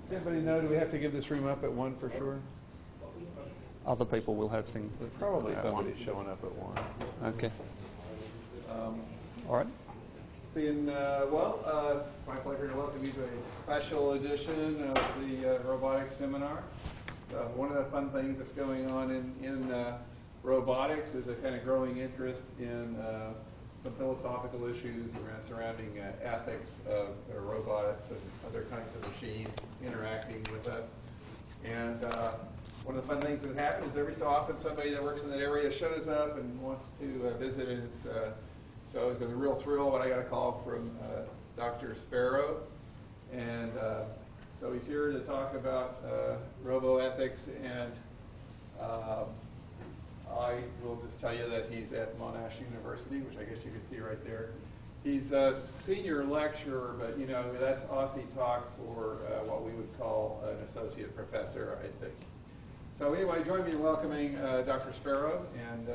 Does anybody know, do we have to give this room up at 1 for sure? Other people will have things that... Probably somebody's showing up at 1. Okay. All right. My pleasure to welcome you to a special edition of the robotics seminar. So one of the fun things that's going on in robotics is a kind of growing interest in some philosophical issues surrounding ethics of robots and other kinds of machines interacting with us. And one of the fun things that happens is every so often somebody that works in that area shows up and wants to visit, and so it was a real thrill when I got a call from Dr. Sparrow, and so he's here to talk about roboethics, and I will just tell you that he's at Monash University, which I guess you can see right there. He's a senior lecturer, but you know, that's Aussie talk for what we would call an associate professor, I think. So anyway, join me in welcoming Dr. Sparrow. And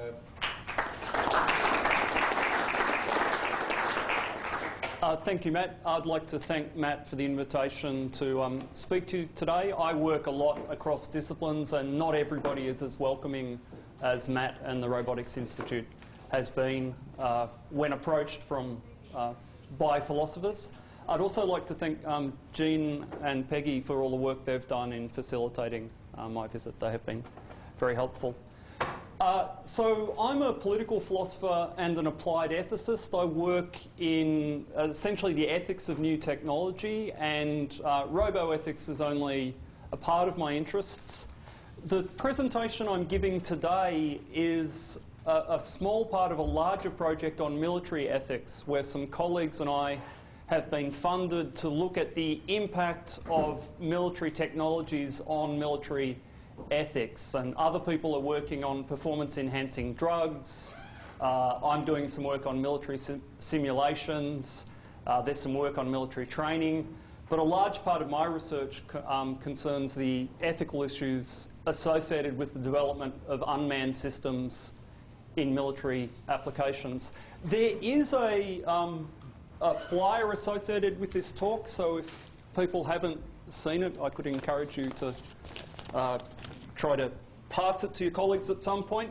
thank you, Matt. I'd like to thank Matt for the invitation to speak to you today. I work a lot across disciplines, and not everybody is as welcoming as Matt and the Robotics Institute has been when approached by philosophers. I'd also like to thank Jean and Peggy for all the work they've done in facilitating my visit. They have been very helpful. So I'm a political philosopher and an applied ethicist. I work in essentially the ethics of new technology, and roboethics is only a part of my interests. The presentation I'm giving today is a small part of a larger project on military ethics, where some colleagues and I have been funded to look at the impact of military technologies on military ethics. And other people are working on performance-enhancing drugs. I'm doing some work on military simulations. There's some work on military training. But a large part of my research concerns the ethical issues associated with the development of unmanned systems in military applications. There is a flyer associated with this talk, so if people haven't seen it, I could encourage you to try to pass it to your colleagues at some point.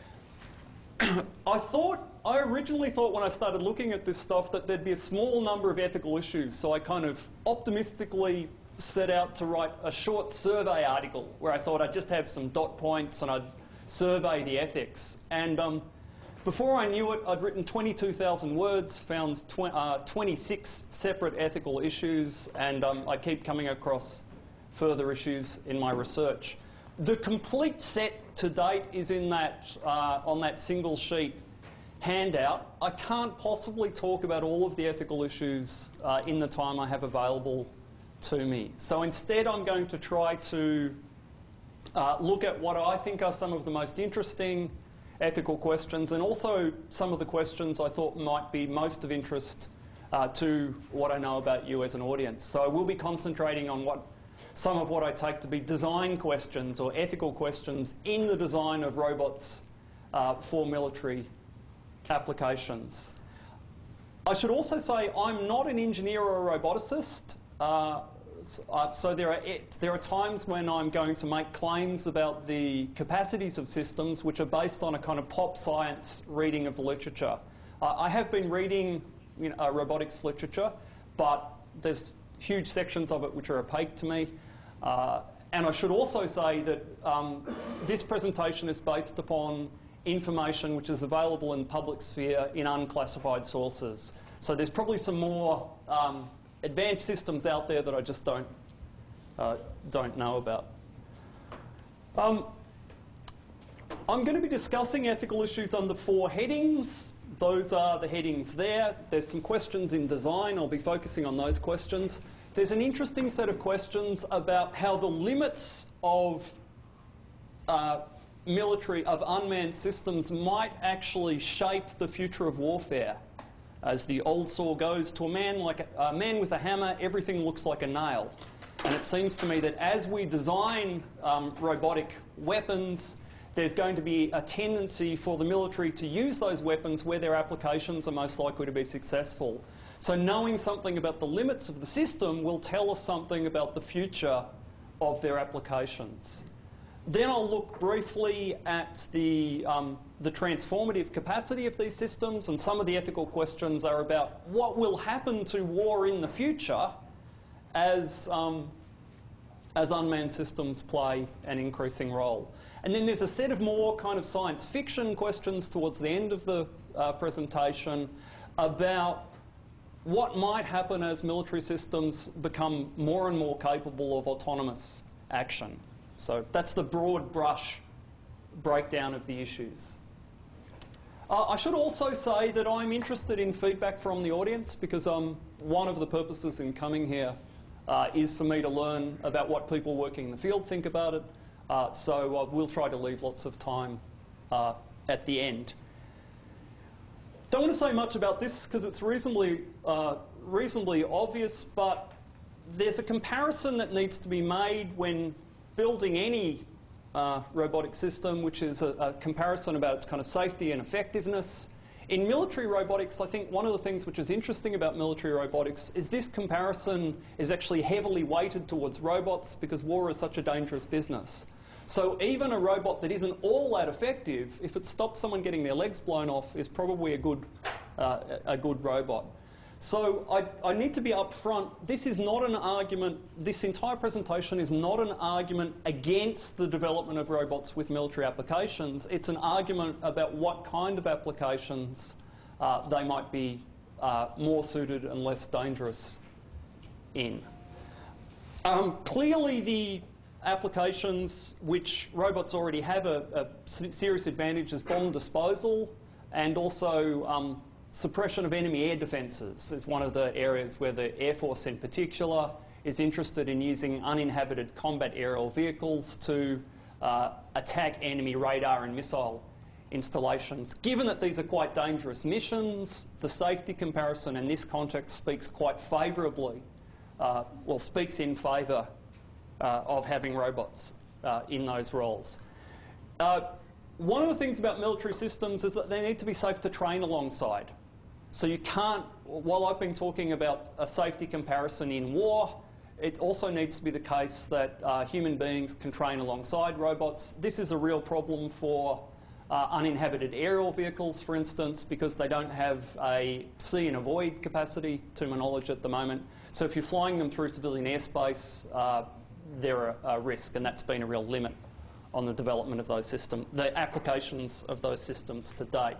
I originally thought when I started looking at this stuff that there'd be a small number of ethical issues, so I kind of optimistically set out to write a short survey article where I thought I'd just have some dot points and I'd survey the ethics. And before I knew it, I'd written 22,000 words, found 26 separate ethical issues, and I keep coming across further issues in my research. The complete set to date is in that, on that single sheet handout. I can't possibly talk about all of the ethical issues in the time I have available to me. So instead I'm going to try to look at what I think are some of the most interesting ethical questions, and also some of the questions I thought might be most of interest to what I know about you as an audience. So we'll be concentrating on some of what I take to be design questions or ethical questions in the design of robots for military applications. I should also say I'm not an engineer or a roboticist. So there are times when I'm going to make claims about the capacities of systems which are based on a kind of pop science reading of the literature. I have been reading robotics literature, but there's huge sections of it which are opaque to me. And I should also say that this presentation is based upon information which is available in the public sphere in unclassified sources. So there's probably some more advanced systems out there that I just don't know about. I'm going to be discussing ethical issues under 4 headings. Those are the headings there. There's some questions in design. I'll be focusing on those questions. There's an interesting set of questions about how the limits of unmanned systems might actually shape the future of warfare. As the old saw goes, to a man with a hammer, everything looks like a nail. And it seems to me that as we design robotic weapons, there's going to be a tendency for the military to use those weapons where their applications are most likely to be successful. So knowing something about the limits of the system will tell us something about the future of their applications. Then I'll look briefly at the transformative capacity of these systems, and some of the ethical questions are about what will happen to war in the future as unmanned systems play an increasing role. And then there's a set of more kind of science fiction questions towards the end of the presentation about what might happen as military systems become more and more capable of autonomous action. So that's the broad brush breakdown of the issues. I should also say that I'm interested in feedback from the audience, because one of the purposes in coming here is for me to learn about what people working in the field think about it. So we'll try to leave lots of time at the end. Don't want to say much about this because it's reasonably obvious, but there's a comparison that needs to be made when building any robotic system, which is a comparison about its kind of safety and effectiveness. In military robotics, I think one of the things which is interesting about military robotics is this comparison is actually heavily weighted towards robots because war is such a dangerous business. So even a robot that isn't all that effective, if it stops someone getting their legs blown off, is probably a good robot. So I need to be upfront. This is not an argument, this entire presentation is not an argument against the development of robots with military applications. It's an argument about what kind of applications they might be more suited and less dangerous in. Clearly the applications which robots already have a serious advantage is bomb disposal, and also suppression of enemy air defences is one of the areas where the Air Force in particular is interested in using uninhabited combat aerial vehicles to attack enemy radar and missile installations. Given that these are quite dangerous missions, the safety comparison in this context speaks quite favourably, speaks in favour of having robots in those roles. One of the things about military systems is that they need to be safe to train alongside. So you can't, while I've been talking about a safety comparison in war, it also needs to be the case that human beings can train alongside robots. This is a real problem for uninhabited aerial vehicles, for instance, because they don't have a see and avoid capacity, to my knowledge at the moment. So if you're flying them through civilian airspace, they're a risk, and that's been a real limit on the development of those systems, the applications of those systems to date.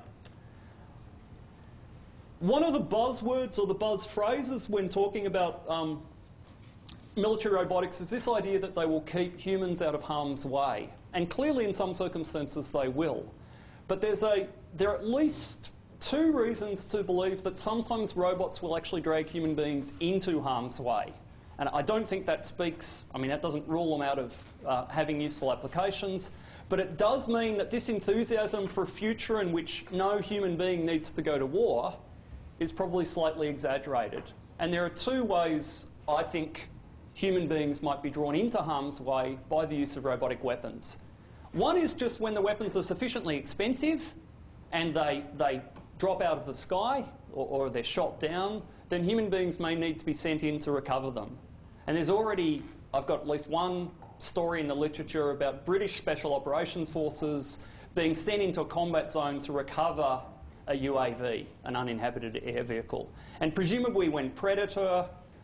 One of the buzzwords or the buzz phrases when talking about military robotics is this idea that they will keep humans out of harm's way. And clearly in some circumstances they will. But there are at least two reasons to believe that sometimes robots will actually drag human beings into harm's way. And I don't think that speaks, I mean, that doesn't rule them out of having useful applications, but it does mean that this enthusiasm for a future in which no human being needs to go to war is probably slightly exaggerated. And there are two ways I think human beings might be drawn into harm's way by the use of robotic weapons. One is just when the weapons are sufficiently expensive and they drop out of the sky or they're shot down, then human beings may need to be sent in to recover them. And there's already, I've got at least one story in the literature about British Special Operations Forces being sent into a combat zone to recover a UAV, an uninhabited air vehicle. And presumably when Predator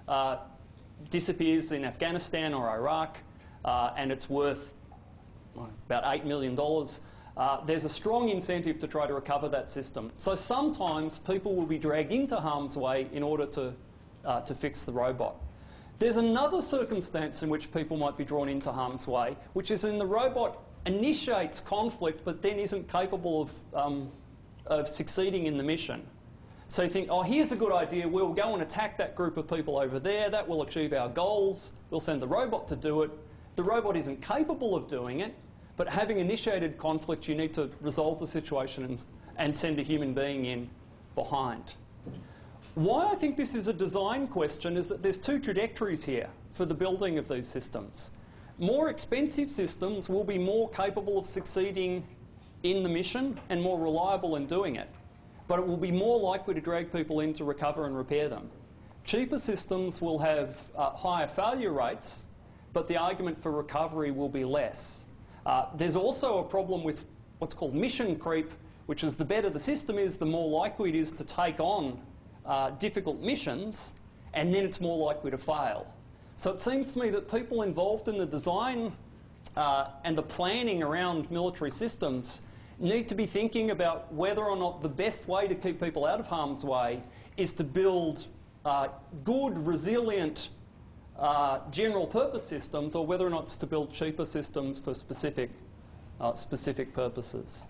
disappears in Afghanistan or Iraq and it's worth about $8 million, there's a strong incentive to try to recover that system. So sometimes people will be dragged into harm's way in order to fix the robot. There's another circumstance in which people might be drawn into harm's way, which is when the robot initiates conflict but then isn't capable of succeeding in the mission. So you think, oh, here's a good idea, we'll go and attack that group of people over there, that will achieve our goals, we'll send the robot to do it. The robot isn't capable of doing it, but having initiated conflict, you need to resolve the situation and send a human being in behind. Why I think this is a design question is that there's two trajectories here for the building of these systems. More expensive systems will be more capable of succeeding in the mission and more reliable in doing it. but it will be more likely to drag people in to recover and repair them. Cheaper systems will have higher failure rates, but the argument for recovery will be less. There's also a problem with what's called mission creep, which is the better the system is, the more likely it is to take on difficult missions, and then it's more likely to fail. So it seems to me that people involved in the design and the planning around military systems need to be thinking about whether or not the best way to keep people out of harm's way is to build good, resilient, general purpose systems, or whether or not it's to build cheaper systems for specific purposes.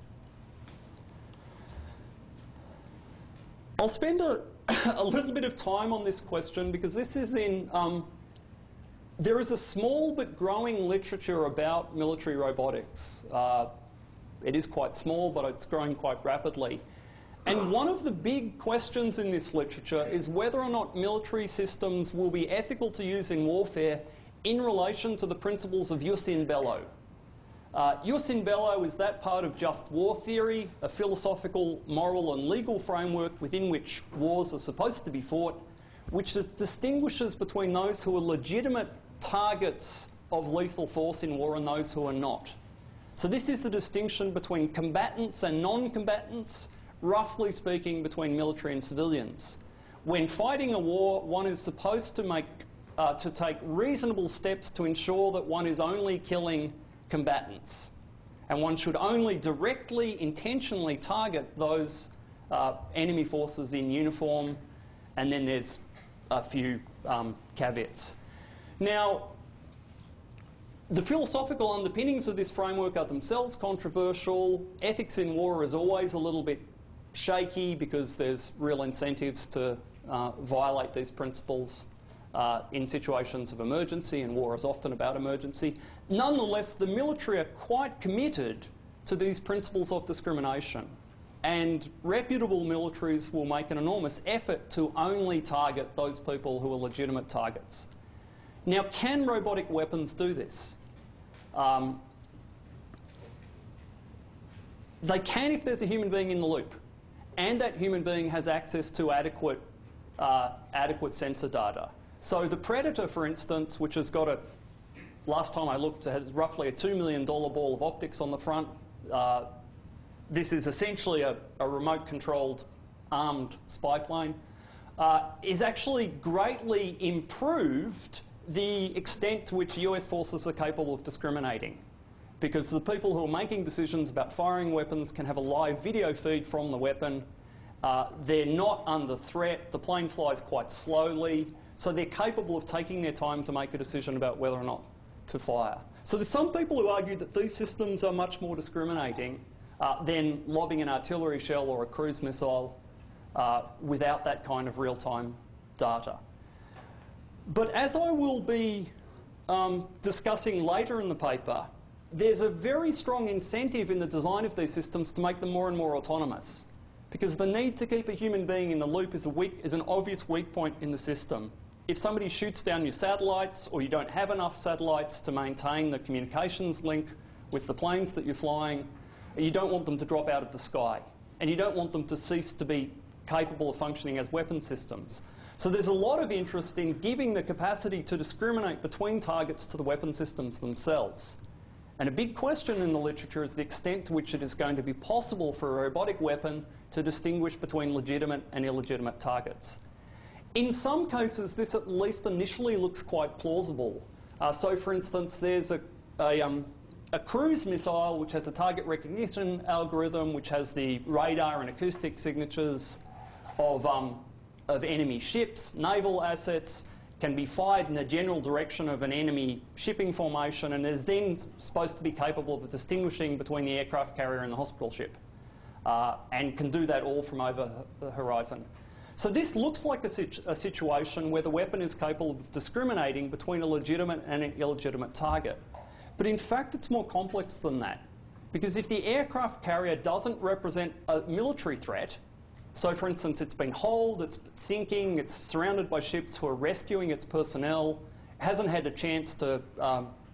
I'll spend a little bit of time on this question because this is in... there is a small but growing literature about military robotics. It is quite small, but it's growing quite rapidly. And one of the big questions in this literature is whether or not military systems will be ethical to use in warfare in relation to the principles of jus in bello. Jus in bello is that part of just war theory, a philosophical, moral and legal framework within which wars are supposed to be fought, which distinguishes between those who are legitimate targets of lethal force in war and those who are not. So this is the distinction between combatants and non-combatants, roughly speaking between military and civilians. When fighting a war, one is supposed to take reasonable steps to ensure that one is only killing combatants. And one should only directly, intentionally target those enemy forces in uniform, and then there's a few caveats. Now, the philosophical underpinnings of this framework are themselves controversial. Ethics in war is always a little bit shaky because there's real incentives to violate these principles in situations of emergency, and war is often about emergency. Nonetheless, the military are quite committed to these principles of discrimination, and reputable militaries will make an enormous effort to only target those people who are legitimate targets. Now, can robotic weapons do this? They can if there's a human being in the loop, and that human being has access to adequate sensor data. So the Predator, for instance, which has got last time I looked, has roughly a $2 million ball of optics on the front. This is essentially a remote-controlled armed spy plane, is actually greatly improved the extent to which US forces are capable of discriminating, because the people who are making decisions about firing weapons can have a live video feed from the weapon. They're not under threat. The plane flies quite slowly, so they're capable of taking their time to make a decision about whether or not to fire. So there's some people who argue that these systems are much more discriminating than lobbing an artillery shell or a cruise missile without that kind of real-time data. But as I will be discussing later in the paper, there's a very strong incentive in the design of these systems to make them more and more autonomous, because the need to keep a human being in the loop is an obvious weak point in the system. If somebody shoots down your satellites, or you don't have enough satellites to maintain the communications link with the planes that you're flying, you don't want them to drop out of the sky, and you don't want them to cease to be capable of functioning as weapon systems. So there's a lot of interest in giving the capacity to discriminate between targets to the weapon systems themselves. And a big question in the literature is the extent to which it is going to be possible for a robotic weapon to distinguish between legitimate and illegitimate targets. In some cases, this at least initially looks quite plausible. So for instance, there's a cruise missile which has a target recognition algorithm, which has the radar and acoustic signatures of enemy ships, naval assets, can be fired in the general direction of an enemy shipping formation, and is then supposed to be capable of distinguishing between the aircraft carrier and the hospital ship, and can do that all from over the horizon. So this looks like a situation where the weapon is capable of discriminating between a legitimate and an illegitimate target. But in fact, it's more complex than that, because if the aircraft carrier doesn't represent a military threat, so for instance, it's been holed, it's sinking, it's surrounded by ships who are rescuing its personnel, hasn't had a chance to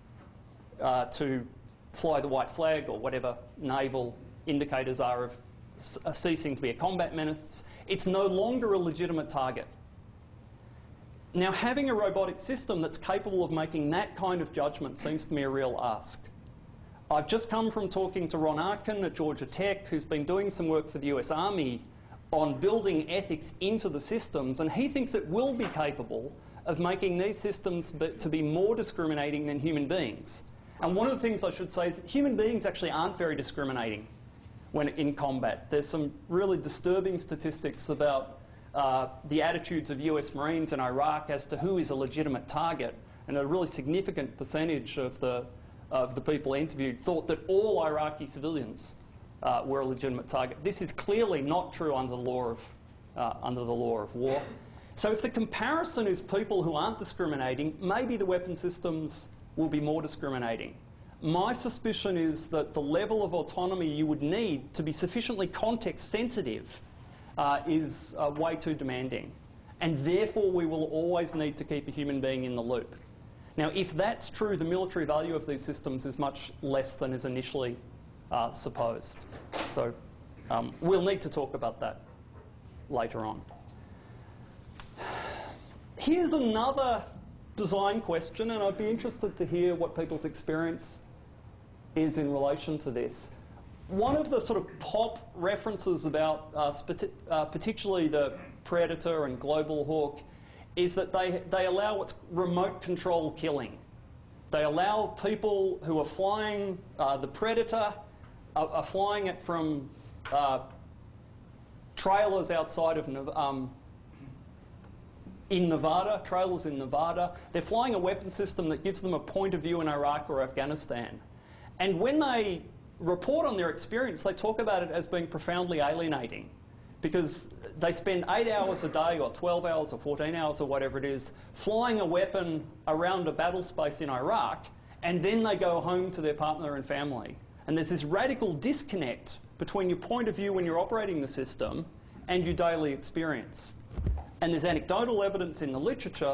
fly the white flag or whatever naval indicators are of ceasing to be a combat menace. It's no longer a legitimate target. Now, having a robotic system that's capable of making that kind of judgment seems to me a real ask. I've just come from talking to Ron Arkin at Georgia Tech, who's been doing some work for the US Army on building ethics into the systems, and he thinks it will be capable of making these systems to be more discriminating than human beings. And one of the things I should say is that human beings actually aren't very discriminating when in combat. There's some really disturbing statistics about the attitudes of US Marines in Iraq as to who is a legitimate target, and a really significant percentage of the people interviewed thought that all Iraqi civilians were a legitimate target. This is clearly not true under the law of war. So if the comparison is people who aren't discriminating, maybe the weapon systems will be more discriminating. My suspicion is that the level of autonomy you would need to be sufficiently context sensitive is way too demanding. And therefore we will always need to keep a human being in the loop. Now, if that's true, the military value of these systems is much less than is initially supposed. So we'll need to talk about that later on. Here's another design question, and I'd be interested to hear what people's experience is in relation to this. One of the sort of pop references about particularly the Predator and Global Hawk is that they allow what's remote control killing. They allow people who are flying the Predator, are flying it from trailers outside of in Nevada, trailers in Nevada. They're flying a weapon system that gives them a point of view in Iraq or Afghanistan. And when they report on their experience, they talk about it as being profoundly alienating, because they spend 8 hours a day or 12 hours or 14 hours or whatever it is flying a weapon around a battle space in Iraq, and then they go home to their partner and family. And there's this radical disconnect between your point of view when you're operating the system and your daily experience. And there's anecdotal evidence in the literature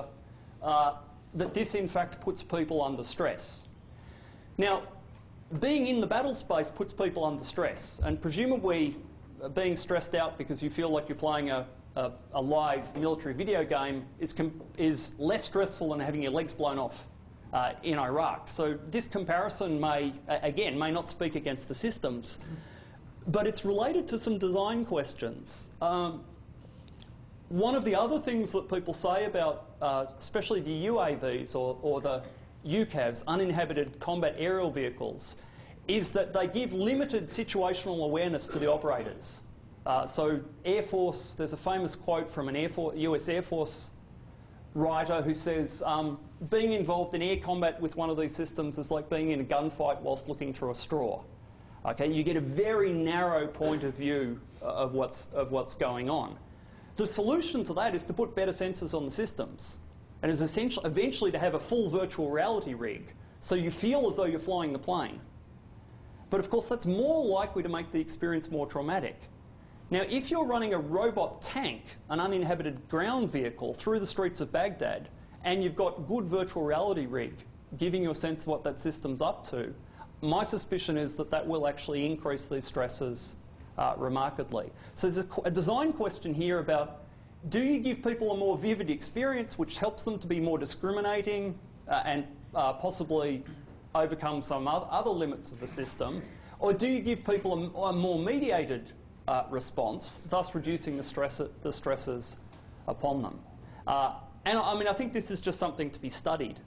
that this in fact puts people under stress. Now, being in the battle space puts people under stress, and presumably being stressed out because you feel like you're playing a live military video game is less stressful than having your legs blown off in Iraq. So this comparison may not speak against the systems, but it's related to some design questions. One of the other things that people say about, especially the UAVs or the UCAVs, uninhabited combat aerial vehicles, is that they give limited situational awareness to the operators. So Air Force, there's a famous quote from an US Air Force writer who says, being involved in air combat with one of these systems is like being in a gunfight whilst looking through a straw. Okay, you get a very narrow point of view of what's going on. The solution to that is to put better sensors on the systems, and is eventually to have a full virtual reality rig, so you feel as though you're flying the plane. But of course, that's more likely to make the experience more traumatic. Now, if you're running a robot tank, an uninhabited ground vehicle, through the streets of Baghdad, and you've got good virtual reality rig giving you a sense of what that system's up to, my suspicion is that that will actually increase these stresses remarkably. So there's a design question here about, do you give people a more vivid experience which helps them to be more discriminating and possibly overcome some other limits of the system, or do you give people a more mediated response, thus reducing the stresses upon them? And I mean, I think this is just something to be studied.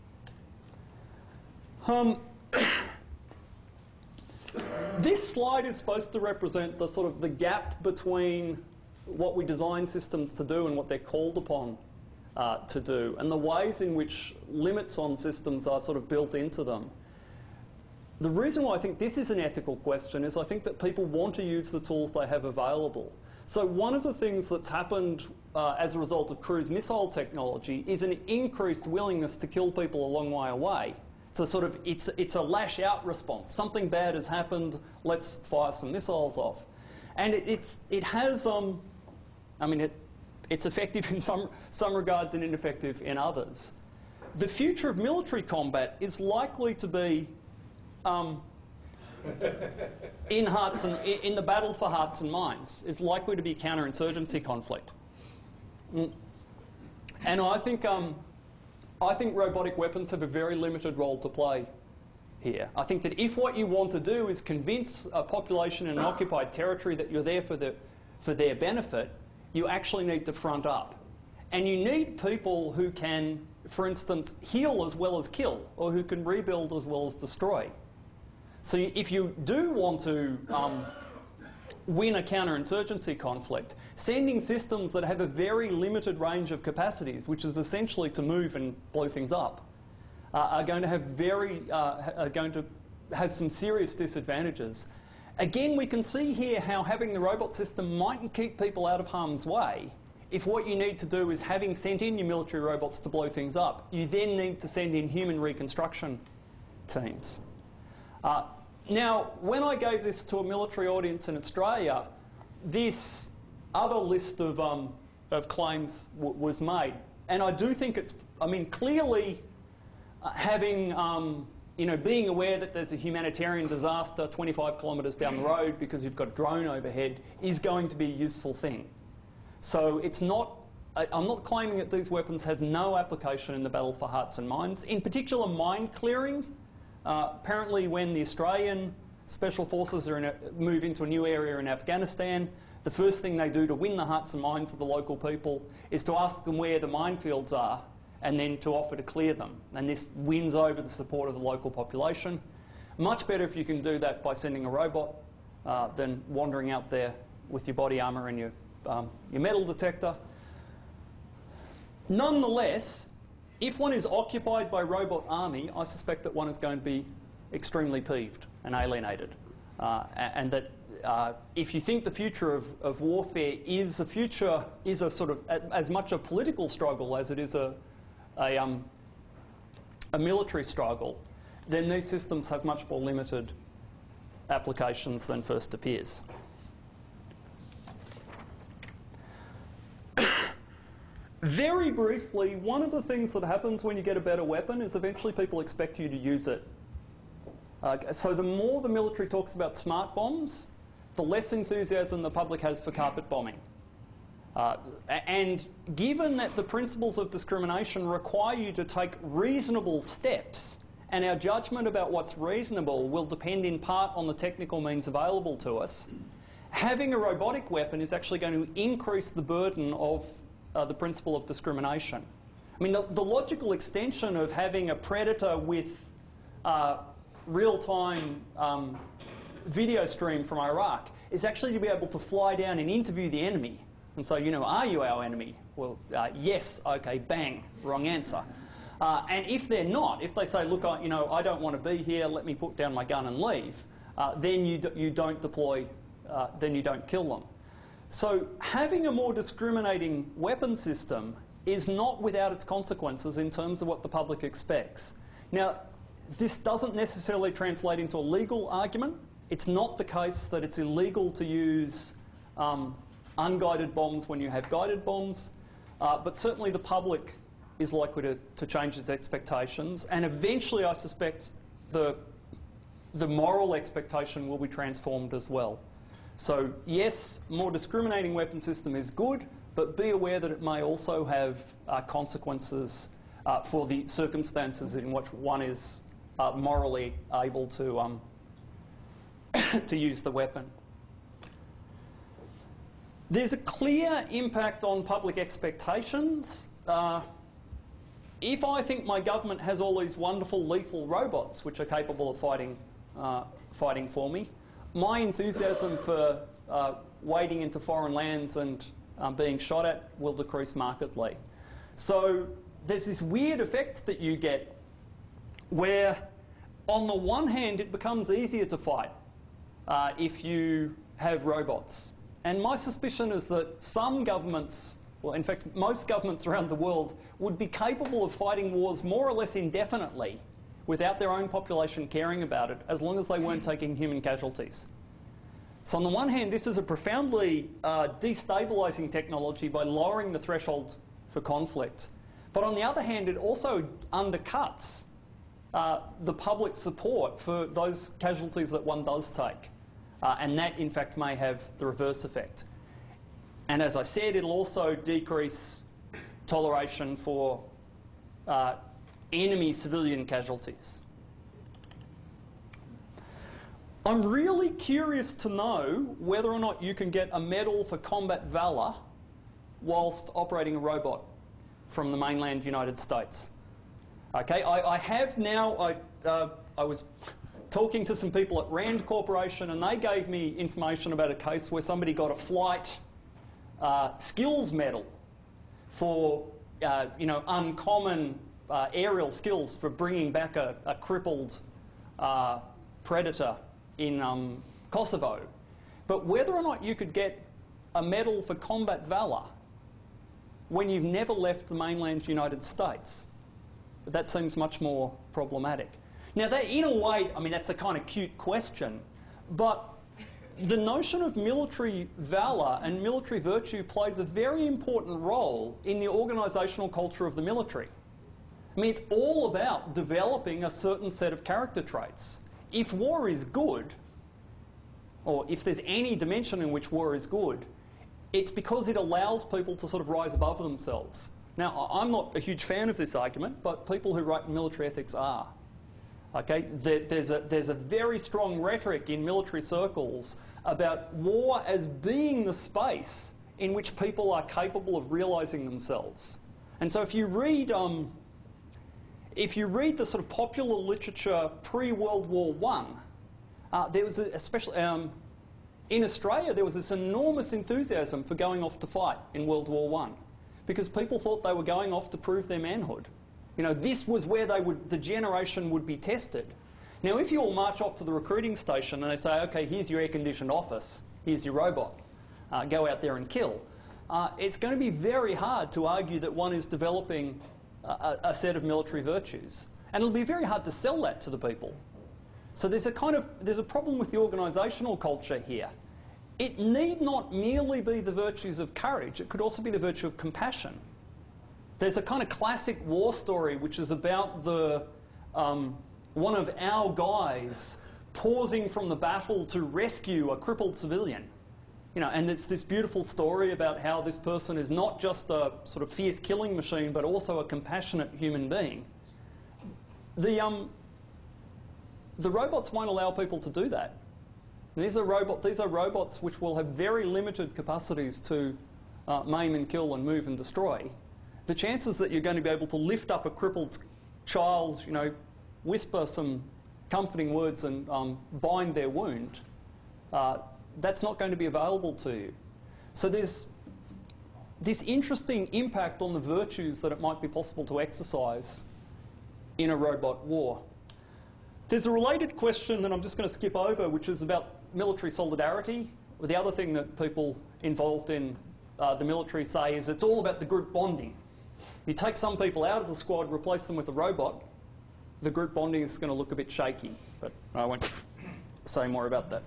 This slide is supposed to represent the sort of the gap between what we design systems to do and what they're called upon to do, and the ways in which limits on systems are sort of built into them. The reason why I think this is an ethical question is I think that people want to use the tools they have available. So one of the things that's happened as a result of cruise missile technology is an increased willingness to kill people a long way away. So sort of it's a lash out response. Something bad has happened, let's fire some missiles off. And it has, I mean, it's effective in some regards and ineffective in others. The future of military combat is likely to be in the battle for hearts and minds is likely to be counterinsurgency conflict. And I think robotic weapons have a very limited role to play here. I think that if what you want to do is convince a population in an occupied territory that you're there for their benefit, you actually need to front up. And you need people who can, for instance, heal as well as kill, or who can rebuild as well as destroy. So if you do want to win a counterinsurgency conflict, sending systems that have a very limited range of capacities, which is essentially to move and blow things up, are going to have some serious disadvantages. Again, we can see here how having the robot system mightn't keep people out of harm's way. If what you need to do is, having sent in your military robots to blow things up, you then need to send in human reconstruction teams. Now, when I gave this to a military audience in Australia, this other list of claims was made. And I do think it's, I mean, clearly having, being aware that there's a humanitarian disaster 25 kilometres down the road because you've got a drone overhead is going to be a useful thing. So it's not, I'm not claiming that these weapons have no application in the battle for hearts and minds. In particular, mine clearing. Apparently when the Australian Special Forces move into a new area in Afghanistan, the first thing they do to win the hearts and minds of the local people is to ask them where the minefields are and then to offer to clear them. And this wins over the support of the local population. Much better if you can do that by sending a robot than wandering out there with your body armour and your metal detector. Nonetheless, if one is occupied by robot army, I suspect that one is going to be extremely peeved and alienated. And that if you think the future of warfare is a sort of as much a political struggle as it is a military struggle, then these systems have much more limited applications than first appears. Very briefly, one of the things that happens when you get a better weapon is eventually people expect you to use it. So the more the military talks about smart bombs, the less enthusiasm the public has for carpet bombing. And given that the principles of discrimination require you to take reasonable steps, and our judgment about what's reasonable will depend in part on the technical means available to us, having a robotic weapon is actually going to increase the burden of the principle of discrimination. I mean, the logical extension of having a predator with real-time video stream from Iraq is actually to be able to fly down and interview the enemy and say, are you our enemy? Well, yes, okay, bang, wrong answer. And if they're not, if they say, look, I don't want to be here, let me put down my gun and leave, then you don't deploy, then you don't kill them. So having a more discriminating weapon system is not without its consequences in terms of what the public expects. Now, this doesn't necessarily translate into a legal argument. It's not the case that it's illegal to use unguided bombs when you have guided bombs, but certainly the public is likely to change its expectations, and eventually I suspect the moral expectation will be transformed as well. So yes, more discriminating weapon system is good, but be aware that it may also have consequences for the circumstances in which one is morally able to to use the weapon. There's a clear impact on public expectations. If I think my government has all these wonderful lethal robots which are capable of fighting for me, my enthusiasm for wading into foreign lands and being shot at will decrease markedly. So there's this weird effect that you get where, on the one hand, it becomes easier to fight if you have robots. And my suspicion is that some governments, well, in fact, most governments around the world would be capable of fighting wars more or less indefinitely without their own population caring about it, as long as they weren't taking human casualties. So on the one hand, this is a profoundly destabilising technology by lowering the threshold for conflict. But on the other hand, it also undercuts the public support for those casualties that one does take. And that, in fact, may have the reverse effect. And as I said, it'll also decrease toleration for enemy civilian casualties. I'm really curious to know whether or not you can get a medal for combat valour whilst operating a robot from the mainland United States. Okay, I have now, I was talking to some people at Rand Corporation and they gave me information about a case where somebody got a flight skills medal for uncommon aerial skills for bringing back a crippled predator in Kosovo. But whether or not you could get a medal for combat valour when you've never left the mainland United States, that seems much more problematic. Now, that, in a way, I mean, that's a kind of cute question, but the notion of military valour and military virtue plays a very important role in the organisational culture of the military. I mean, it's all about developing a certain set of character traits. If war is good, or if there's any dimension in which war is good, it's because it allows people to sort of rise above themselves. Now, I'm not a huge fan of this argument, but people who write military ethics are. Okay? There's a very strong rhetoric in military circles about war as being the space in which people are capable of realising themselves. And so if you read the sort of popular literature pre-World War I, there was especially in Australia there was this enormous enthusiasm for going off to fight in World War I, because people thought they were going off to prove their manhood. You know, this was where the generation would be tested. Now, if you all march off to the recruiting station and they say, okay, here's your air-conditioned office, here's your robot, go out there and kill, it's going to be very hard to argue that one is developing a set of military virtues. And it'll be very hard to sell that to the people. So there's a problem with the organisational culture here. It need not merely be the virtues of courage, it could also be the virtue of compassion. There's a kind of classic war story which is about one of our guys pausing from the battle to rescue a crippled civilian. You know, and it's this beautiful story about how this person is not just a sort of fierce killing machine, but also a compassionate human being. The robots won't allow people to do that. These are robots which will have very limited capacities to maim and kill and move and destroy. The chances that you're going to be able to lift up a crippled child, you know, whisper some comforting words and bind their wound, that's not going to be available to you. So there's this interesting impact on the virtues that it might be possible to exercise in a robot war. There's a related question that I'm just going to skip over, which is about military solidarity. The other thing that people involved in the military say is it's all about the group bonding. You take some people out of the squad, replace them with a robot, the group bonding is going to look a bit shaky, but I won't say more about that.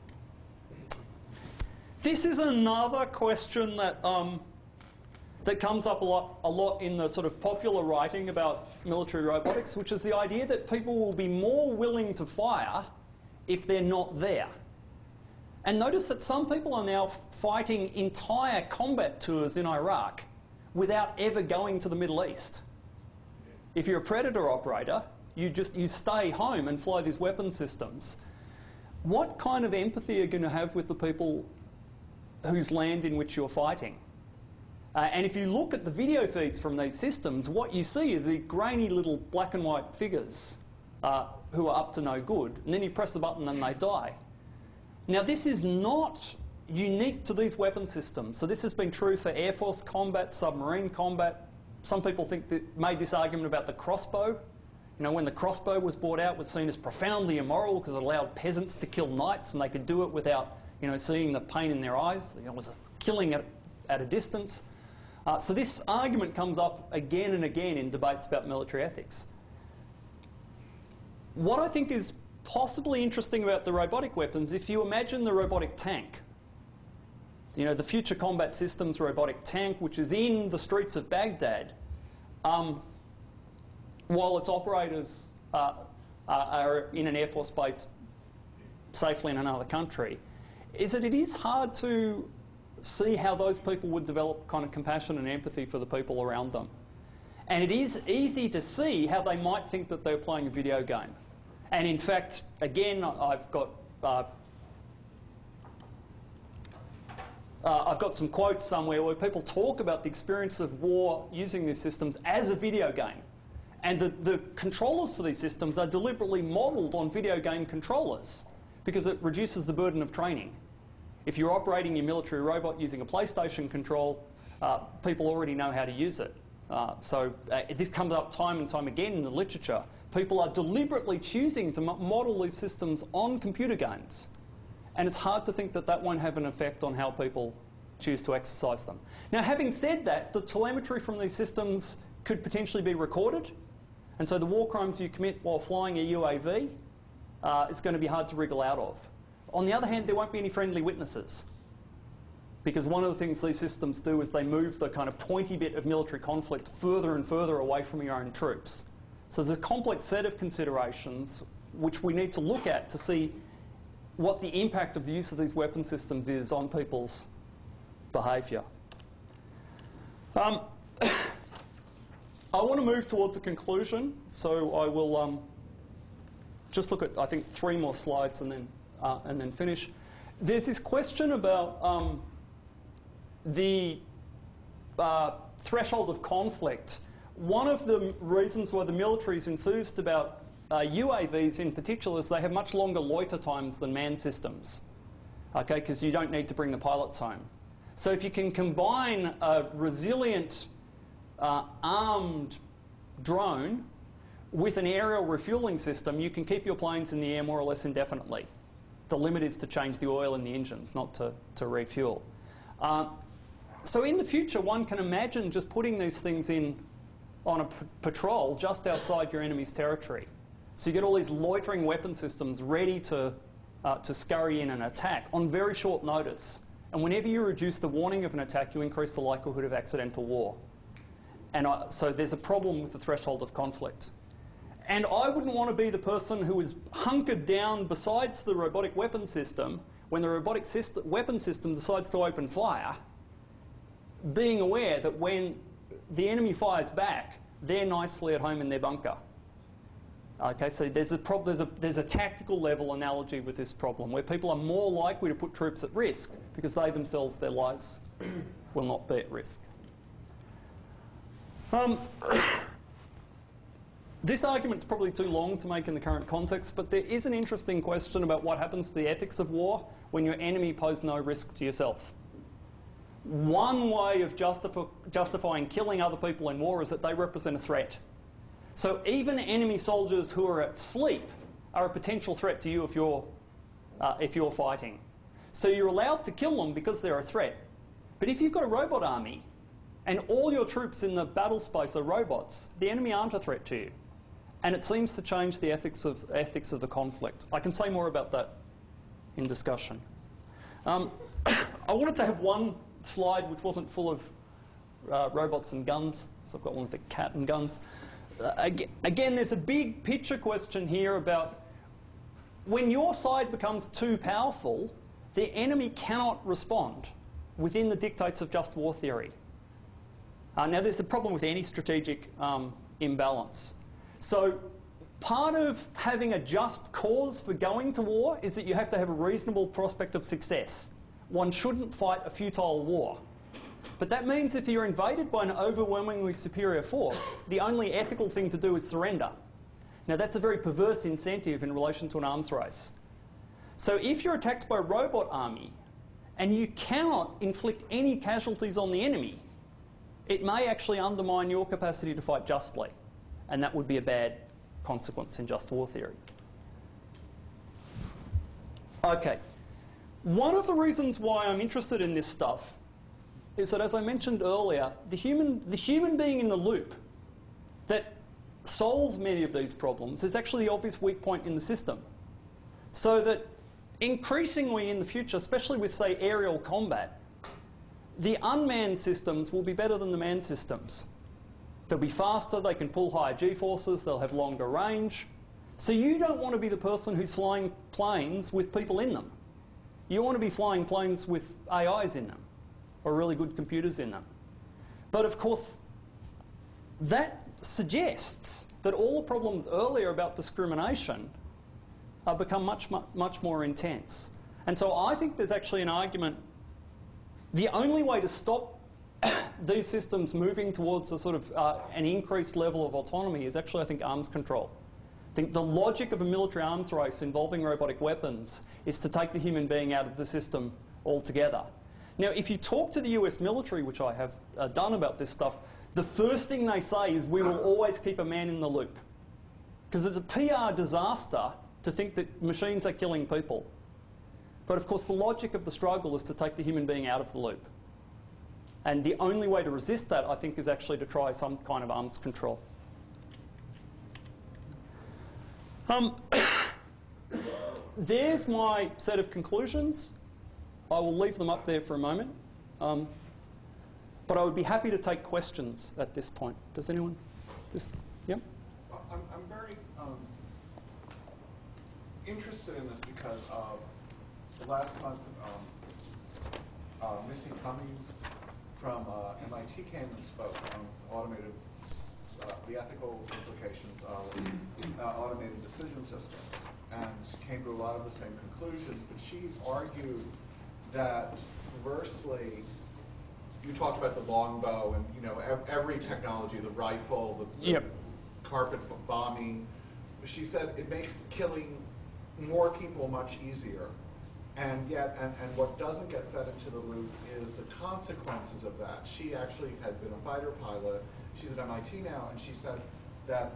This is another question that that comes up a lot in the sort of popular writing about military robotics, which is the idea that people will be more willing to fire if they're not there. And notice that some people are now fighting entire combat tours in Iraq without ever going to the Middle East. If you're a Predator operator, you stay home and fly these weapon systems. What kind of empathy are you going to have with the people whose land in which you're fighting? And if you look at the video feeds from these systems, what you see are the grainy little black and white figures who are up to no good. And then you press the button and they die. Now, this is not unique to these weapon systems. So this has been true for Air Force combat, submarine combat. Some people made this argument about the crossbow. You know, when the crossbow was brought out, it was seen as profoundly immoral because it allowed peasants to kill knights and they could do it without, you know, seeing the pain in their eyes. You know, it was a killing at a distance. So this argument comes up again and again in debates about military ethics. What I think is possibly interesting about the robotic weapons, if you imagine the robotic tank, you know, the Future Combat Systems robotic tank, which is in the streets of Baghdad, while its operators are in an Air Force base safely in another country, is that it is hard to see how those people would develop kind of compassion and empathy for the people around them. And it is easy to see how they might think that they're playing a video game. And in fact, again, I've got some quotes somewhere where people talk about the experience of war using these systems as a video game. And the controllers for these systems are deliberately modelled on video game controllers because it reduces the burden of training. If you're operating your military robot using a PlayStation control, people already know how to use it. This comes up time and time again in the literature. People are deliberately choosing to model these systems on computer games. And it's hard to think that that won't have an effect on how people choose to exercise them. Now, having said that, the telemetry from these systems could potentially be recorded. And so the war crimes you commit while flying a UAV is going to be hard to wriggle out of. On the other hand, there won't be any friendly witnesses. Because one of the things these systems do is they move the kind of pointy bit of military conflict further and further away from your own troops. So there's a complex set of considerations which we need to look at to see what the impact of the use of these weapon systems is on people's behaviour. I want to move towards a conclusion, so I will just look at, I think, 3 more slides and then finish. There's this question about the threshold of conflict. One of the reasons why the military is enthused about UAVs in particular is they have much longer loiter times than manned systems, okay, because you don't need to bring the pilots home. So if you can combine a resilient armed drone with an aerial refueling system, you can keep your planes in the air more or less indefinitely. The limit is to change the oil in the engines, not to refuel. So in the future, one can imagine just putting these things in on a patrol just outside your enemy's territory. So you get all these loitering weapon systems ready to scurry in and attack on very short notice. And whenever you reduce the warning of an attack, you increase the likelihood of accidental war. And so there's a problem with the threshold of conflict. And I wouldn't want to be the person who is hunkered down besides the robotic weapon system when the robotic weapon system decides to open fire, being aware that when the enemy fires back, they're nicely at home in their bunker. Okay, so there's a tactical level analogy with this problem where people are more likely to put troops at risk because they themselves, their lives, will not be at risk. This argument's probably too long to make in the current context, but there is an interesting question about what happens to the ethics of war when your enemy pose no risk to yourself. One way of justifying killing other people in war is that they represent a threat. So even enemy soldiers who are at sleep are a potential threat to you if you're fighting. So you're allowed to kill them because they're a threat. But if you've got a robot army and all your troops in the battle space are robots, the enemy aren't a threat to you. And it seems to change the ethics of the conflict. I can say more about that in discussion. I wanted to have one slide which wasn't full of robots and guns, so I've got one with the cat and guns. Again, there's a big picture question here about when your side becomes too powerful, the enemy cannot respond within the dictates of just war theory. Now, there's a problem with any strategic imbalance. So part of having a just cause for going to war is that you have to have a reasonable prospect of success. One shouldn't fight a futile war. But that means if you're invaded by an overwhelmingly superior force, the only ethical thing to do is surrender. Now, that's a very perverse incentive in relation to an arms race. So if you're attacked by a robot army and you cannot inflict any casualties on the enemy, it may actually undermine your capacity to fight justly. And that would be a bad consequence in just war theory. Okay. One of the reasons why I'm interested in this stuff is that, as I mentioned earlier, the human being in the loop that solves many of these problems is actually the obvious weak point in the system. So that increasingly in the future, especially with, say, aerial combat, the unmanned systems will be better than the manned systems. They'll be faster, they can pull higher G-forces, they'll have longer range, So you don't want to be the person who's flying planes with people in them. You want to be flying planes with AIs in them, or really good computers in them. But of course, that suggests that all the problems earlier about discrimination become much more intense. And so I think there's actually an argument. The only way to stop these systems moving towards a sort of an increased level of autonomy is actually, I think, arms control. I think the logic of a military arms race involving robotic weapons is to take the human being out of the system altogether. Now, if you talk to the US military, which I have done about this stuff, the first thing they say is we will always keep a man in the loop. Because it's a PR disaster to think that machines are killing people. But of course, the logic of the struggle is to take the human being out of the loop. And the only way to resist that, I think, is actually to try some kind of arms control. There's my set of conclusions. I will leave them up there for a moment. But I would be happy to take questions at this point. Does anyone? Yeah? I'm very interested in this because last month, Missy Cummings from MIT came and spoke on the ethical implications of automated decision systems, and came to a lot of the same conclusions. But she argued that, conversely, you talked about the longbow and every technology, the rifle, the carpet bombing. She said it makes killing more people much easier. And yet, and what doesn't get fed into the loop is the consequences of that. She actually had been a fighter pilot. She's at MIT now, and she said that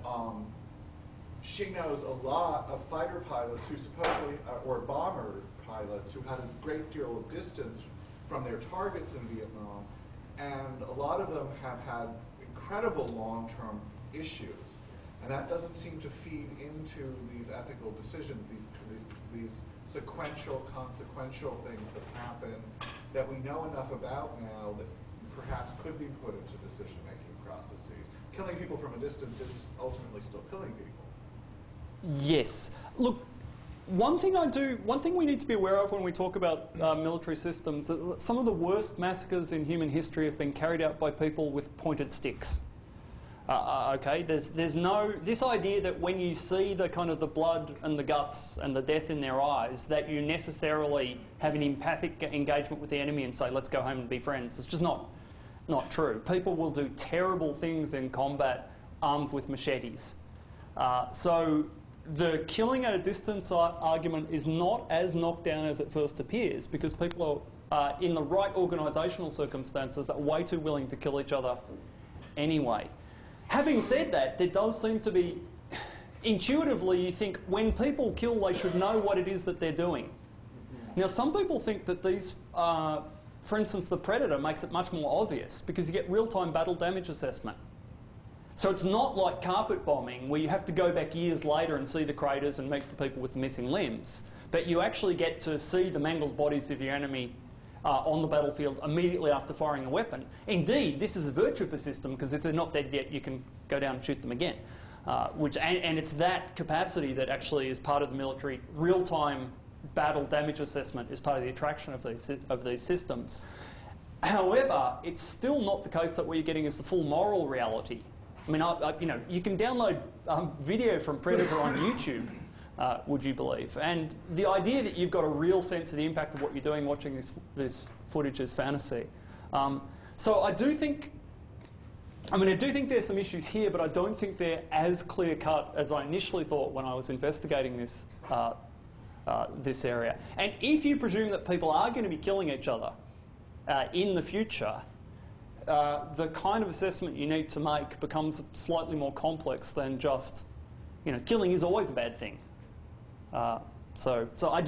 she knows a lot of fighter pilots who supposedly, or bomber pilots who had a great deal of distance from their targets in Vietnam, and a lot of them have had incredible long-term issues. And that doesn't seem to feed into these ethical decisions, these sequential, consequential things that happen that we know enough about now that perhaps could be put into decision-making processes. Killing people from a distance is ultimately still killing people. Yes. Look, one thing we need to be aware of when we talk about military systems is that some of the worst massacres in human history have been carried out by people with pointed sticks. Okay, there's this idea that when you see the kind of the blood and the guts and the death in their eyes, that you necessarily have an empathic engagement with the enemy and say, let's go home and be friends. It's just not true. People will do terrible things in combat armed with machetes. So the killing at a distance argument is not as knocked down as it first appears, because people are, in the right organisational circumstances, are way too willing to kill each other anyway. Having said that, there does seem to be, intuitively, you think when people kill, they should know what it is that they're doing. Now, some people think that these, for instance, the Predator makes it much more obvious because you get real-time battle damage assessment. So it's not like carpet bombing where you have to go back years later and see the craters and meet the people with the missing limbs, but you actually get to see the mangled bodies of your enemy on the battlefield immediately after firing a weapon. Indeed, this is a virtue of the system, because if they're not dead yet, you can go down and shoot them again. And it's that capacity that actually is part of the military. Real-time battle damage assessment is part of the attraction of these systems. However, it's still not the case that what you're getting is the full moral reality. I mean, you can download video from Predator on YouTube. Would you believe? And the idea that you've got a real sense of the impact of what you're doing watching this footage is fantasy. So I do think there's some issues here, but I don't think they're as clear-cut as I initially thought when I was investigating this area. And if you presume that people are going to be killing each other in the future, the kind of assessment you need to make becomes slightly more complex than just, killing is always a bad thing. So I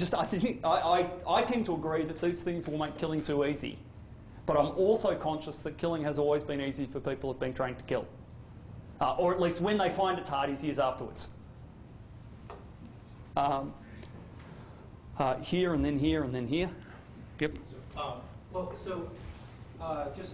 tend to agree that these things will make killing too easy. But I'm also conscious that killing has always been easy for people who've been trained to kill. Or at least when they find it's hard is years afterwards. Here and then here and then here. Yep. Just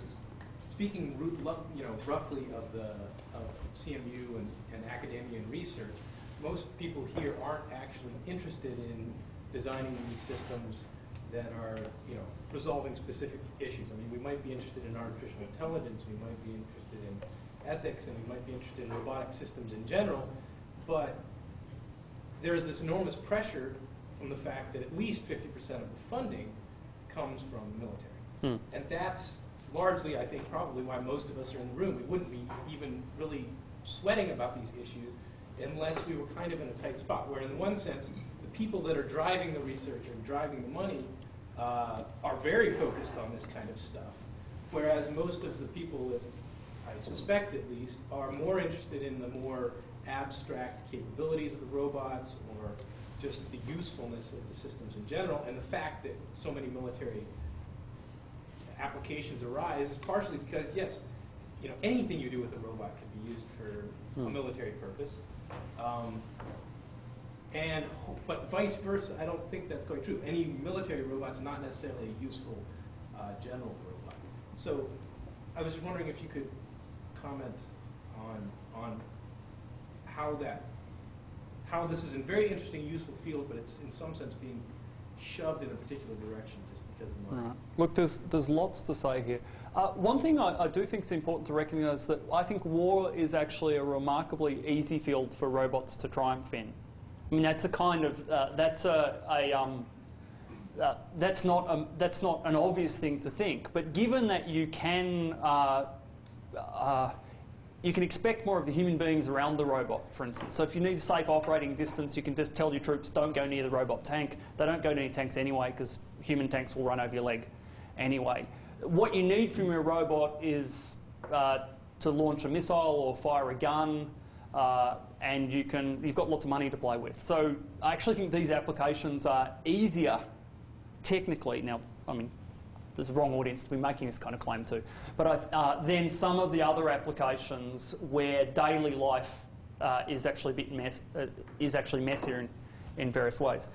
speaking, roughly of CMU and academia and research, most people here aren't actually interested in designing these systems that are, resolving specific issues. I mean, we might be interested in artificial intelligence, we might be interested in ethics, and we might be interested in robotic systems in general, but there's this enormous pressure from the fact that at least 50% of the funding comes from the military. And that's largely, I think, probably why most of us are in the room. We wouldn't be even really sweating about these issues unless we were kind of in a tight spot, where in one sense, the people that are driving the research and driving the money are very focused on this kind of stuff, whereas most of the people, that I suspect at least, are more interested in the more abstract capabilities of the robots, or just the usefulness of the systems in general, and the fact that so many military applications arise is partially because, yes, anything you do with a robot can be used for a military purpose. But vice versa, I don't think that's quite true. Any military robot's not necessarily a useful general robot. So I was just wondering if you could comment on how this is a very interesting, useful field, but it's in some sense being shoved in a particular direction just because of money. Right. Look, there's lots to say here. One thing I do think is important to recognise that I think war is actually a remarkably easy field for robots to triumph in. I mean, that's a kind of that's not an obvious thing to think. But given that you can expect more of the human beings around the robot, for instance. So if you need a safe operating distance, you can just tell your troops, don't go near the robot tank. They don't go near tanks anyway, because human tanks will run over your leg anyway. What you need from your robot is to launch a missile or fire a gun, and you've got lots of money to play with. So I actually think these applications are easier technically. Now, I mean, there's a wrong audience to be making this kind of claim to. But then some of the other applications where daily life is actually a bit is actually messier in various ways.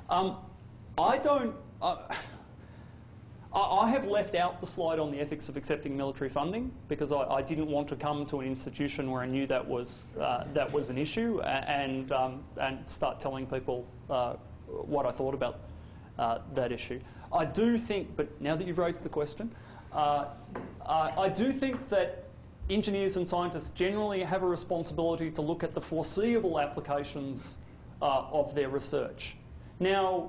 I have left out the slide on the ethics of accepting military funding because I didn't want to come to an institution where I knew that was an issue and start telling people what I thought about that issue. I do think, but now that you've raised the question, I do think that engineers and scientists generally have a responsibility to look at the foreseeable applications of their research. Now,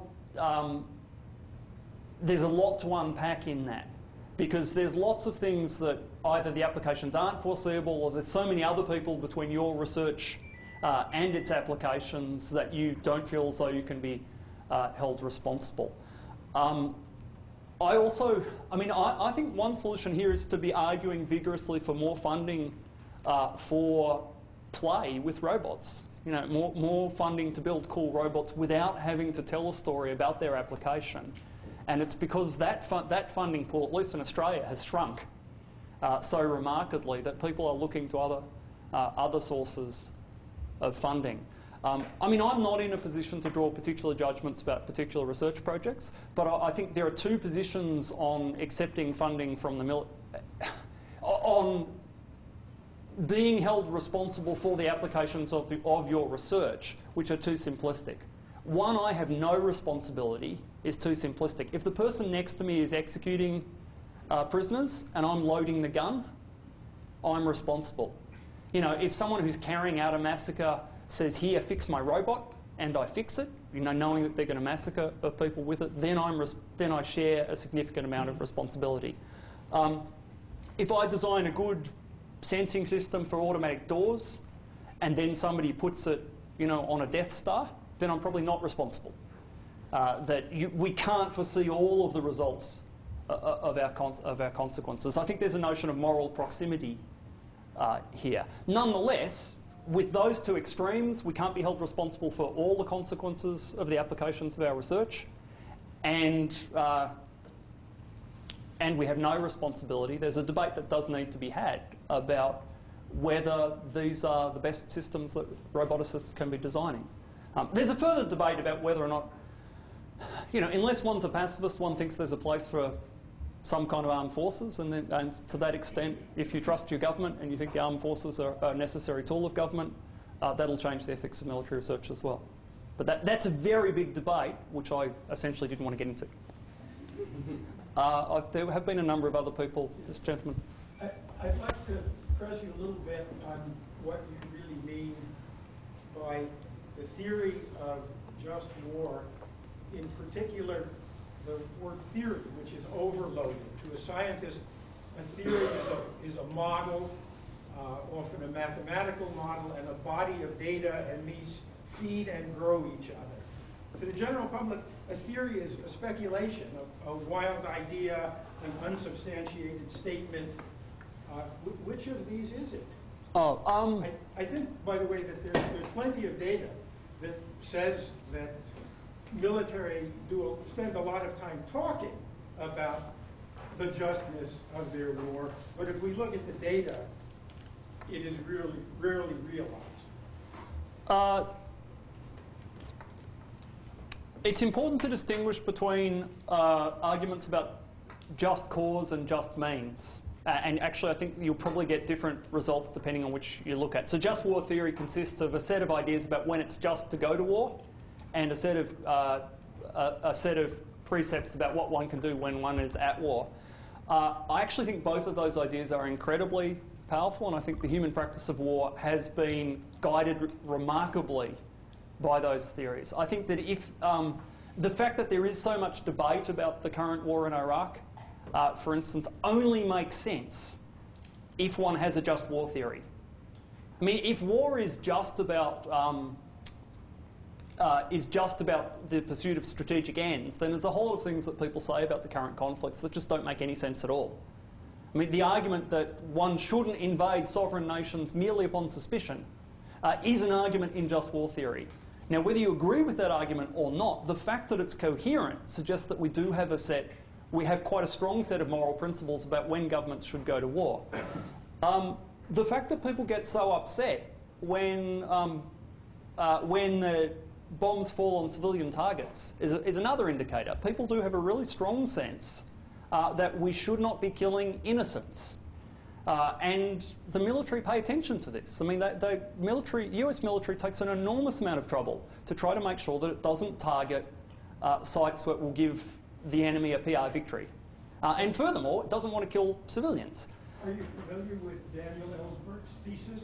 there's a lot to unpack in that because there's lots of things that either the applications aren't foreseeable or there's so many other people between your research and its applications that you don't feel as though you can be held responsible. I think one solution here is to be arguing vigorously for more funding for play with robots. More funding to build cool robots without having to tell a story about their application. And it's because that funding pool, at least in Australia, has shrunk so remarkably that people are looking to other sources of funding. I'm not in a position to draw particular judgments about particular research projects, but I think there are two positions on accepting funding from the on being held responsible for the applications of your research, which are too simplistic. One, I have no responsibility, is too simplistic. If the person next to me is executing prisoners and I'm loading the gun, I'm responsible. If someone who's carrying out a massacre says, here, fix my robot, and I fix it, knowing that they're going to massacre people with it, then I share a significant amount of responsibility. If I design a good sensing system for automatic doors, and then somebody puts it, on a Death Star, then I'm probably not responsible. We can't foresee all of the results of our consequences. I think there's a notion of moral proximity here. Nonetheless, with those two extremes, we can't be held responsible for all the consequences of the applications of our research, and we have no responsibility. There's a debate that does need to be had about whether these are the best systems that roboticists can be designing. There's a further debate about whether or not, unless one's a pacifist, one thinks there's a place for some kind of armed forces, and to that extent, if you trust your government and you think the armed forces are a necessary tool of government, that'll change the ethics of military research as well. But that's a very big debate, which I essentially didn't want to get into. There have been a number of other people. This gentleman. I'd like to press you a little bit on what you really mean by the theory of just war, in particular the word theory, which is overloaded. To a scientist, a theory is a model, often a mathematical model, and a body of data, and these feed and grow each other. To the general public, a theory is a speculation, a wild idea, an unsubstantiated statement. Which of these is it? I think, by the way, that there's plenty of data that says that military spend a lot of time talking about the justness of their war, but if we look at the data, it is really rarely realized. It's important to distinguish between arguments about just cause and just means. And actually, I think you'll probably get different results depending on which you look at. So just war theory consists of a set of ideas about when it's just to go to war, and a set of precepts about what one can do when one is at war. I actually think both of those ideas are incredibly powerful, and I think the human practice of war has been guided remarkably by those theories. I think that if the fact that there is so much debate about the current war in Iraq, for instance, only makes sense if one has a just war theory. I mean, if war is just about the pursuit of strategic ends, then there's a whole lot of things that people say about the current conflicts that just don't make any sense at all. I mean, the argument that one shouldn't invade sovereign nations merely upon suspicion is an argument in just war theory. Now, whether you agree with that argument or not, the fact that it's coherent suggests that we have quite a strong set of moral principles about when governments should go to war. The fact that people get so upset when the bombs fall on civilian targets is another indicator. People do have a really strong sense that we should not be killing innocents. And the military pay attention to this. I mean, the US military takes an enormous amount of trouble to try to make sure that it doesn't target sites that will give the enemy a PR victory. And furthermore, it doesn't want to kill civilians. Are you familiar with Daniel Ellsberg's thesis?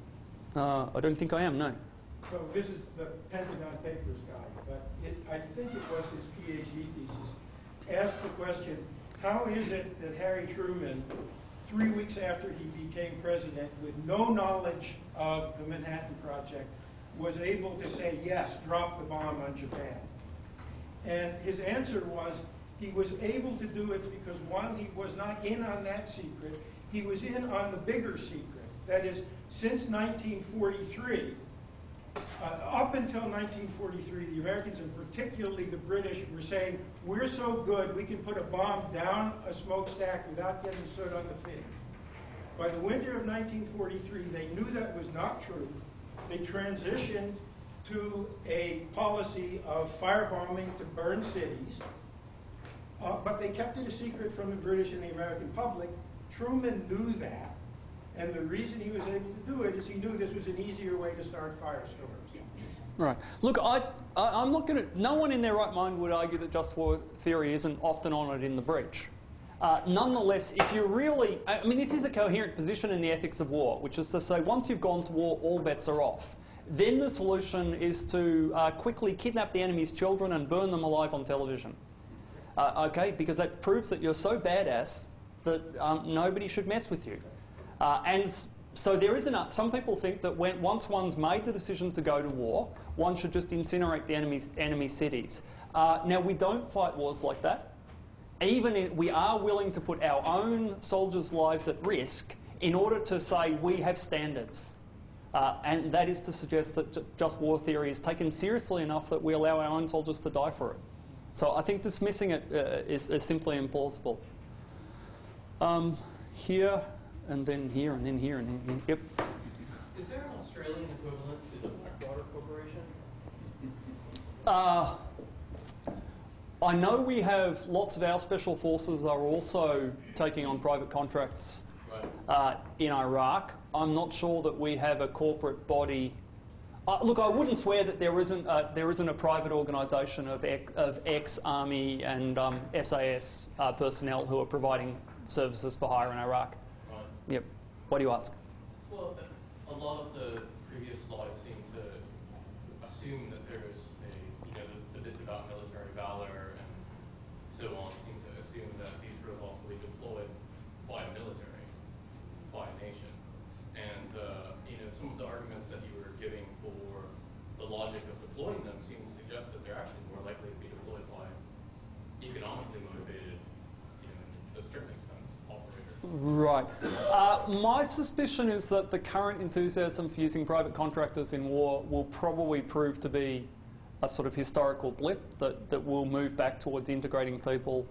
I don't think I am, no. So this is the Pentagon Papers guy, but I think it was his PhD thesis, asked the question, how is it that Harry Truman, 3 weeks after he became president, with no knowledge of the Manhattan Project, was able to say, yes, drop the bomb on Japan? And his answer was, he was able to do it because, one, he was not in on that secret, he was in on the bigger secret. That is, since 1943, up until 1943, the Americans, and particularly the British, were saying, we're so good, we can put a bomb down a smokestack without getting soot on the fins. By the winter of 1943, they knew that was not true. They transitioned to a policy of firebombing to burn cities, but they kept it a secret from the British and the American public. Truman knew that, and the reason he was able to do it is he knew this was an easier way to start firestorms. Right. Look, I'm not going to... No one in their right mind would argue that just war theory isn't often honoured in the breach. Nonetheless, if you really... I mean, this is a coherent position in the ethics of war, which is to say once you've gone to war, all bets are off. Then the solution is to quickly kidnap the enemy's children and burn them alive on television. Okay? Because that proves that you're so badass that nobody should mess with you. And so there is enough. Some people think that once one's made the decision to go to war, one should just incinerate the enemy cities. Now, we don't fight wars like that. We are willing to put our own soldiers' lives at risk in order to say we have standards. And that is to suggest that just war theory is taken seriously enough that we allow our own soldiers to die for it. So I think dismissing it is simply implausible. Here, and then here, and then here, and then here. Yep. Is there an Australian equivalent to the Blackwater Corporation? I know we have lots of our special forces are also taking on private contracts in Iraq. I'm not sure that we have a corporate body Look, I wouldn't swear that there isn't a private organisation of ex-Army and SAS personnel who are providing services for hire in Iraq. Right. Yep. What do you ask? Well, a lot of the previous slides seem to assume that there's the bits about military valor and so on seem to assume that these robots will be deployed by a military, by a nation. And, some of the arguments that you were giving for the logic of deploying them seem to suggest that they're actually more likely to be deployed by economically motivated, in the strictest sense, operators. Right. My suspicion is that the current enthusiasm for using private contractors in war will probably prove to be a sort of historical blip that will move back towards integrating people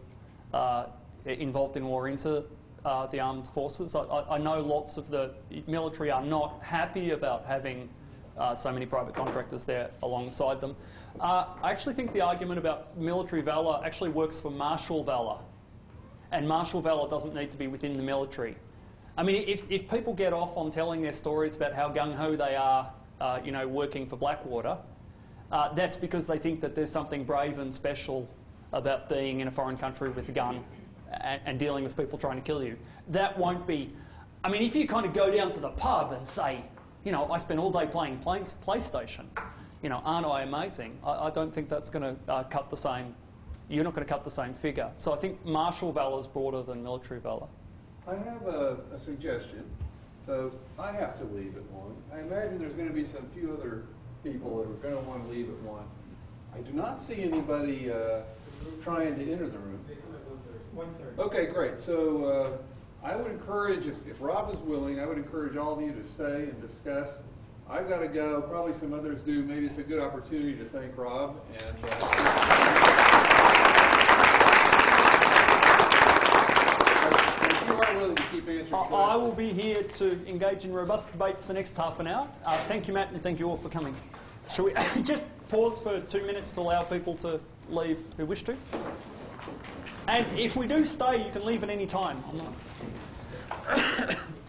involved in war into the armed forces. I know lots of the military are not happy about having so many private contractors there alongside them. I actually think the argument about military valour actually works for martial valour. And martial valour doesn't need to be within the military. I mean, if people get off on telling their stories about how gung-ho they are, working for Blackwater, that's because they think that there's something brave and special about being in a foreign country with a gun and dealing with people trying to kill you. That won't be... I mean, if you kind of go down to the pub and say, I spent all day playing PlayStation, aren't I amazing? I don't think that's going to cut the same... You're not going to cut the same figure. So I think martial valour is broader than military valour. I have a suggestion. So I have to leave at 1. I imagine there's going to be some few other people that are going to want to leave at 1. I do not see anybody trying to enter the room. 1:30. Okay, great. So I would encourage, if Rob is willing, I would encourage all of you to stay and discuss. I've got to go. Probably some others do. Maybe it's a good opportunity to thank Rob. And if you are willing to keep answering questions. I will be here to engage in robust debate for the next half an hour. Thank you, Matt, and thank you all for coming. Shall we just pause for 2 minutes to allow people to leave who wish to? And if we do stay, you can leave at any time. I'm not...